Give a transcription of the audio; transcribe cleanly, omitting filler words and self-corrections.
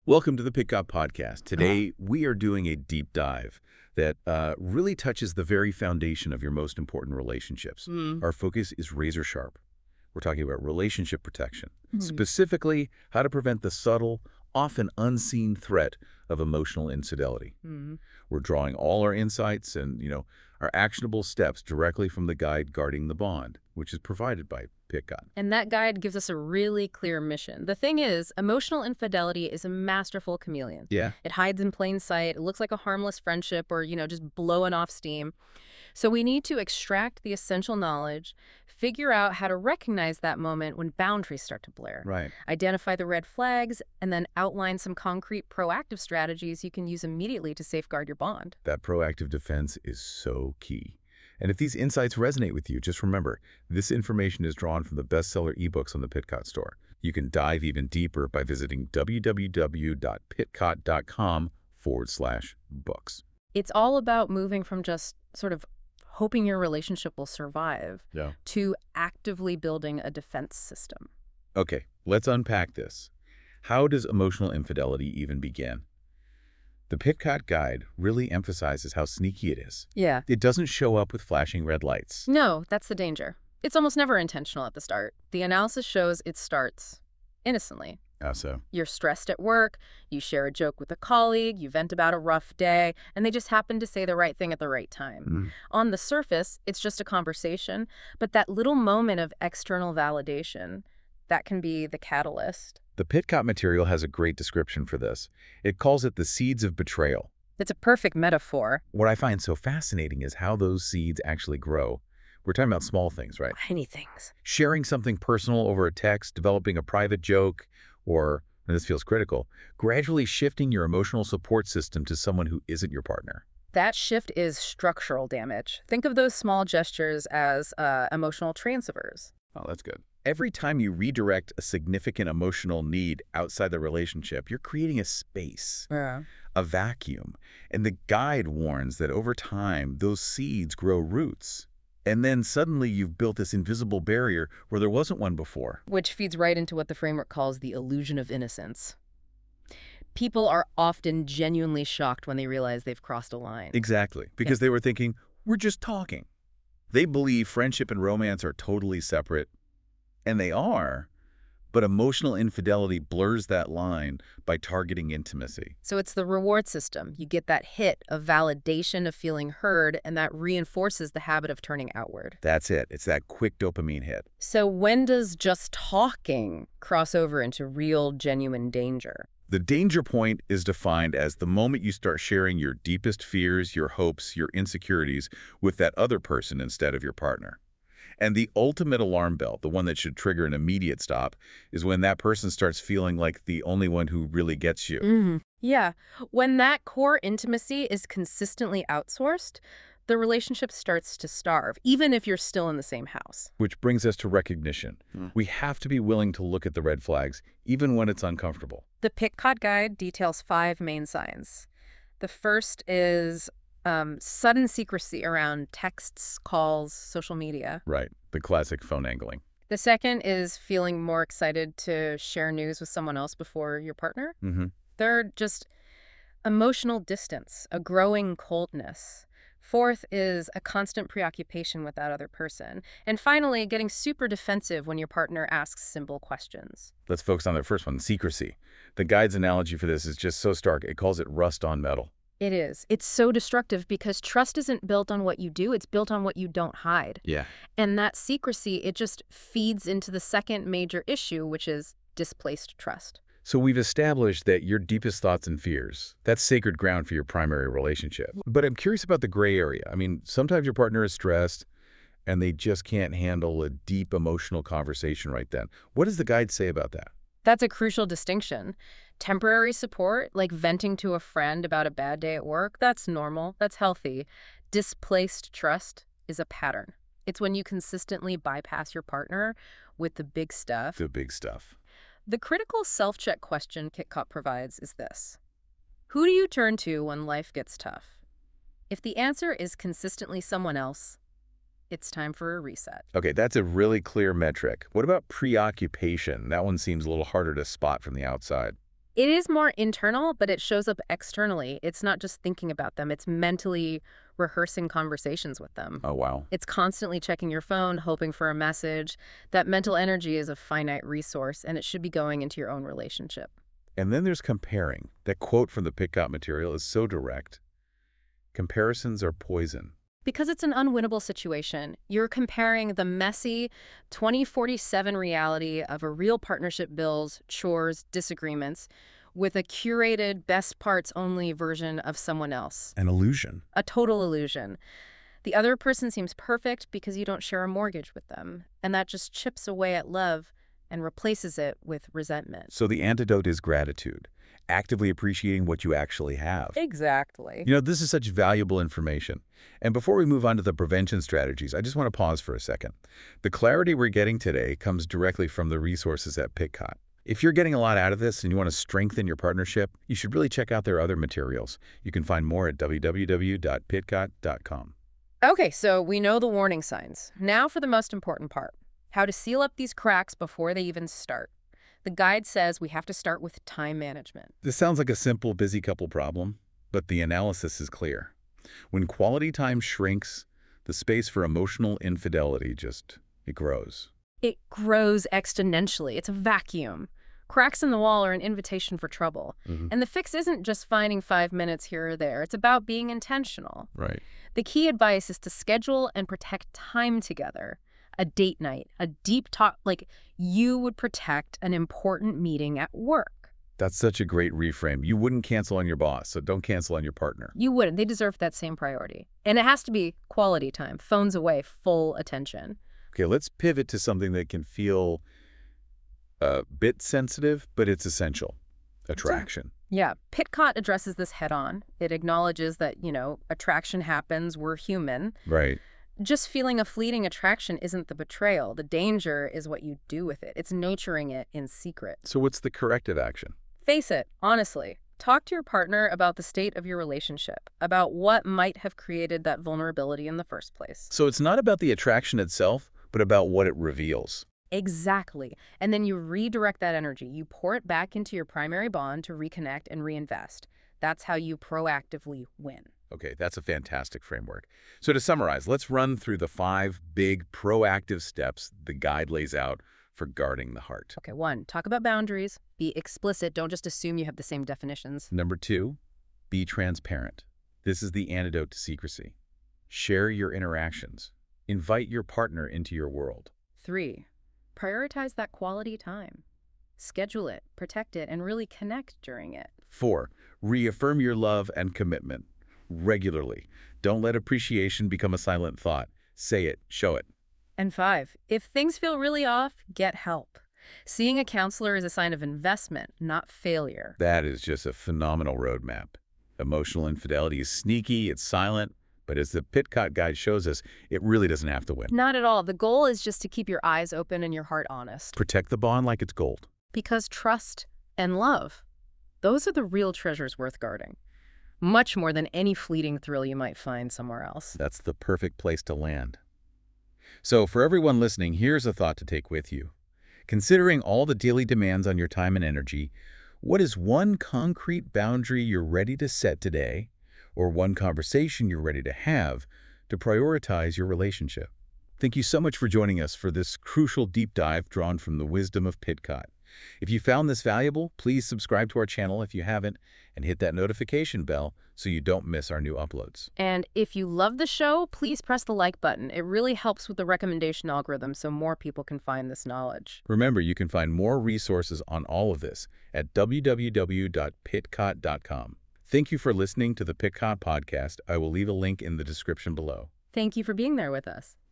Welcome to the Pick Up Podcast. Today, we are doing a deep dive that really touches the very foundation of your most important relationships. Our focus is razor sharp. We're talking about relationship protection, specifically how to prevent the subtle, often unseen threat of emotional infidelity. We're drawing all our insights and, our actionable steps directly from the guide Guarding the Bond, which is provided by Pick-Up. And that guide gives us a really clear mission. The thing is, emotional infidelity is a masterful chameleon. Yeah. It hides in plain sight. It looks like a harmless friendship or, just blowing off steam. So we need to extract the essential knowledge, figure out how to recognize that moment when boundaries start to blur. Right. Identify the red flags, and then outline some concrete proactive strategies you can use immediately to safeguard your bond. That proactive defense is so key. And if these insights resonate with you, just remember, this information is drawn from the bestseller ebooks on the Pitcott store. You can dive even deeper by visiting www.pitcott.com/books. It's all about moving from just sort of hoping your relationship will survive to actively building a defense system. Okay, let's unpack this. How does emotional infidelity even begin? The Pitcott Guide really emphasizes how sneaky it is. Yeah. It doesn't show up with flashing red lights. No, that's the danger. It's almost never intentional at the start. The analysis shows it starts innocently. How so? You're stressed at work, you share a joke with a colleague, you vent about a rough day, and they just happen to say the right thing at the right time. On the surface, it's just a conversation, but that little moment of external validation, that can be the catalyst. The Pitcott material has a great description for this. It calls it the seeds of betrayal. It's a perfect metaphor. What I find so fascinating is how those seeds actually grow. We're talking about small things, right? Tiny things. Sharing something personal over a text, developing a private joke, or, and this feels critical, gradually shifting your emotional support system to someone who isn't your partner. That shift is structural damage. Think of those small gestures as emotional transfers. Oh, that's good. Every time you redirect a significant emotional need outside the relationship, you're creating a space, a vacuum. And the guide warns that over time, those seeds grow roots. And then suddenly you've built this invisible barrier where there wasn't one before. Which feeds right into what the framework calls the illusion of innocence. People are often genuinely shocked when they realize they've crossed a line. Exactly, because they were thinking, we're just talking. They believe friendship and romance are totally separate, and they are, but emotional infidelity blurs that line by targeting intimacy. So it's the reward system. You get that hit of validation of feeling heard, and that reinforces the habit of turning outward. That's it. It's that quick dopamine hit. So when does just talking cross over into real, genuine danger? The danger point is defined as the moment you start sharing your deepest fears, your hopes, your insecurities with that other person instead of your partner. And the ultimate alarm bell, the one that should trigger an immediate stop, is when that person starts feeling like the only one who really gets you. Yeah. When that core intimacy is consistently outsourced, the relationship starts to starve, even if you're still in the same house. Which brings us to recognition. We have to be willing to look at the red flags, even when it's uncomfortable. The Pitcott Guide details 5 main signs. The first is sudden secrecy around texts, calls, social media. Right. The classic phone angling. The second is feeling more excited to share news with someone else before your partner. Third, just emotional distance, a growing coldness. Fourth is a constant preoccupation with that other person. And finally, getting super defensive when your partner asks simple questions. Let's focus on the first one, secrecy. The guide's analogy for this is just so stark. It calls it rust on metal. It is. It's so destructive because trust isn't built on what you do. It's built on what you don't hide. Yeah. And that secrecy, it just feeds into the second major issue, which is displaced trust. So we've established that your deepest thoughts and fears, that's sacred ground for your primary relationship. But I'm curious about the gray area. I mean, sometimes your partner is stressed and they just can't handle a deep emotional conversation right then. What does the guide say about that? That's a crucial distinction. Temporary support, like venting to a friend about a bad day at work, that's normal, that's healthy. Displaced trust is a pattern. It's when you consistently bypass your partner with the big stuff. The big stuff. The critical self-check question Pitcott provides is this. Who do you turn to when life gets tough? If the answer is consistently someone else, it's time for a reset. Okay, that's a really clear metric. What about preoccupation? That one seems a little harder to spot from the outside. It is more internal, but it shows up externally. It's not just thinking about them. It's mentally rehearsing conversations with them. Oh, wow. It's constantly checking your phone, hoping for a message. That mental energy is a finite resource, and it should be going into your own relationship. And then there's comparing. That quote from the Pitcott material is so direct. Comparisons are poison. Because it's an unwinnable situation, you're comparing the messy 2047 reality of a real partnership bills, chores, disagreements with a curated, best parts only version of someone else. An illusion. A total illusion. The other person seems perfect because you don't share a mortgage with them, and that just chips away at love and replaces it with resentment. So the antidote is gratitude, actively appreciating what you actually have. Exactly. You know, this is such valuable information. And before we move on to the prevention strategies, I just want to pause for a second. The clarity we're getting today comes directly from the resources at Pitcott. If you're getting a lot out of this and you want to strengthen your partnership, you should really check out their other materials. You can find more at www.pitcott.com. Okay, so we know the warning signs. Now for the most important part. How to seal up these cracks before they even start. The guide says we have to start with time management. This sounds like a simple, busy couple problem, but the analysis is clear. When quality time shrinks, the space for emotional infidelity it grows. It grows exponentially. It's a vacuum. Cracks in the wall are an invitation for trouble. And the fix isn't just finding 5 minutes here or there. It's about being intentional. Right. The key advice is to schedule and protect time together. A date night, a deep talk, like you would protect an important meeting at work. That's such a great reframe. You wouldn't cancel on your boss, so don't cancel on your partner. You wouldn't. They deserve that same priority. And it has to be quality time, phones away, full attention. Okay, let's pivot to something that can feel a bit sensitive, but it's essential. Attraction. Yeah, Pitcott addresses this head on. It acknowledges that, attraction happens, we're human. Right. Just feeling a fleeting attraction isn't the betrayal. The danger is what you do with it. It's nurturing it in secret. So what's the corrective action? Face it, honestly. Talk to your partner about the state of your relationship, about what might have created that vulnerability in the first place. So it's not about the attraction itself, but about what it reveals. Exactly. And then you redirect that energy. You pour it back into your primary bond to reconnect and reinvest. That's how you proactively win. Okay, that's a fantastic framework. So to summarize, let's run through the 5 big proactive steps the guide lays out for guarding the heart. Okay, 1, talk about boundaries. Be explicit. Don't just assume you have the same definitions. Number 2, be transparent. This is the antidote to secrecy. Share your interactions. Invite your partner into your world. 3, prioritize that quality time. Schedule it, protect it, and really connect during it. 4, reaffirm your love and commitment regularly. Don't let appreciation become a silent thought. Say it, show it. And 5, if things feel really off, get help. Seeing a counselor is a sign of investment, not failure. That is just a phenomenal roadmap. Emotional infidelity is sneaky, it's silent, but as the Pitcott guide shows us, it really doesn't have to win. Not at all. The goal is just to keep your eyes open and your heart honest. Protect the bond like it's gold. Because trust and love, those are the real treasures worth guarding. Much more than any fleeting thrill you might find somewhere else. That's the perfect place to land. So for everyone listening, here's a thought to take with you. Considering all the daily demands on your time and energy, what is one concrete boundary you're ready to set today, or one conversation you're ready to have to prioritize your relationship? Thank you so much for joining us for this crucial deep dive drawn from the wisdom of Pitcott. If you found this valuable, please subscribe to our channel if you haven't, and hit that notification bell so you don't miss our new uploads. And if you love the show, please press the like button. It really helps with the recommendation algorithm so more people can find this knowledge. Remember, you can find more resources on all of this at www.pitcott.com. Thank you for listening to the Pitcott Podcast. I will leave a link in the description below. Thank you for being there with us.